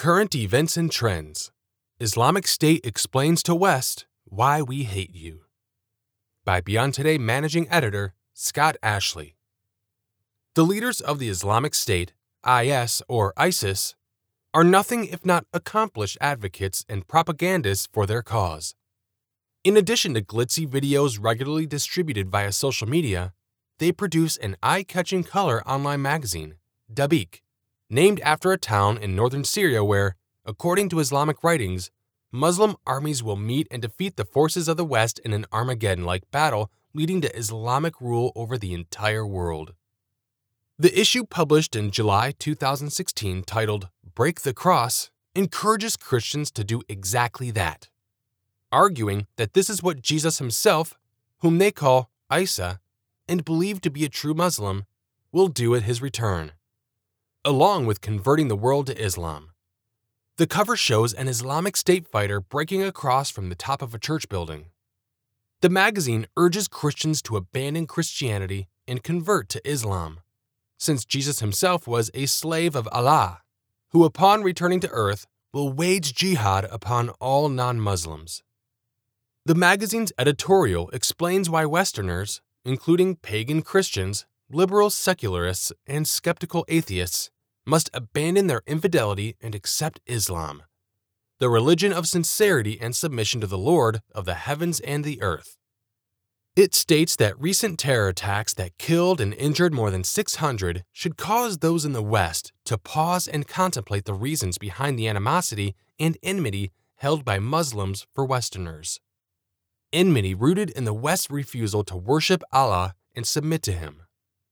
Current Events and Trends. Islamic State explains to West why we hate you. By Beyond Today Managing Editor, Scott Ashley. The leaders of the Islamic State, IS or ISIS, are nothing if not accomplished advocates and propagandists for their cause. In addition to glitzy videos regularly distributed via social media, they produce an eye-catching color online magazine, Dabiq, named after a town in northern Syria where, according to Islamic writings, Muslim armies will meet and defeat the forces of the West in an Armageddon-like battle leading to Islamic rule over the entire world. The issue published in July 2016 titled Break the Cross encourages Christians to do exactly that, arguing that this is what Jesus himself, whom they call Isa and believe to be a true Muslim, will do at his return, along with converting the world to Islam. The cover shows an Islamic State fighter breaking across from the top of a church building. The magazine urges Christians to abandon Christianity and convert to Islam, since Jesus himself was a slave of Allah, who upon returning to earth will wage jihad upon all non-Muslims. The magazine's editorial explains why Westerners, including pagan Christians, liberal secularists, and skeptical atheists, must abandon their infidelity and accept Islam, the religion of sincerity and submission to the Lord of the heavens and the earth. It states that recent terror attacks that killed and injured more than 600 should cause those in the West to pause and contemplate the reasons behind the animosity and enmity held by Muslims for Westerners. Enmity rooted in the West's refusal to worship Allah and submit to Him.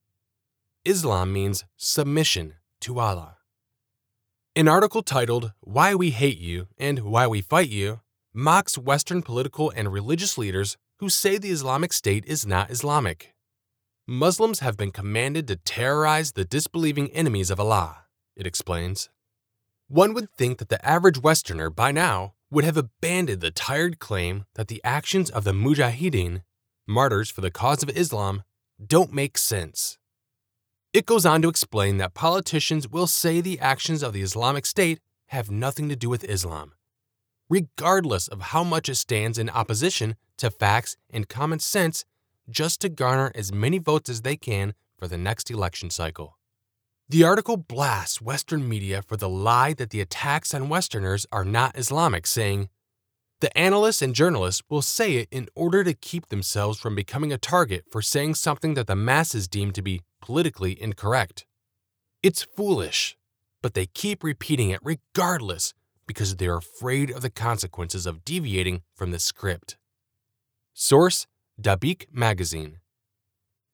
Islam means submission to Allah. An article titled Why We Hate You and Why We Fight You mocks Western political and religious leaders who say the Islamic State is not Islamic. Muslims have been commanded to terrorize the disbelieving enemies of Allah, it explains. One would think that the average Westerner by now would have abandoned the tired claim that the actions of the Mujahideen, martyrs for the cause of Islam, don't make sense. It goes on to explain that politicians will say the actions of the Islamic State have nothing to do with Islam, regardless of how much it stands in opposition to facts and common sense, just to garner as many votes as they can for the next election cycle. The article blasts Western media for the lie that the attacks on Westerners are not Islamic, saying, the analysts and journalists will say it in order to keep themselves from becoming a target for saying something that the masses deem to be politically incorrect. It's foolish, but they keep repeating it regardless because they're afraid of the consequences of deviating from the script. Source: Dabiq Magazine.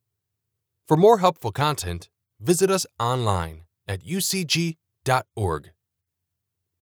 For more helpful content, visit us online at ucg.org.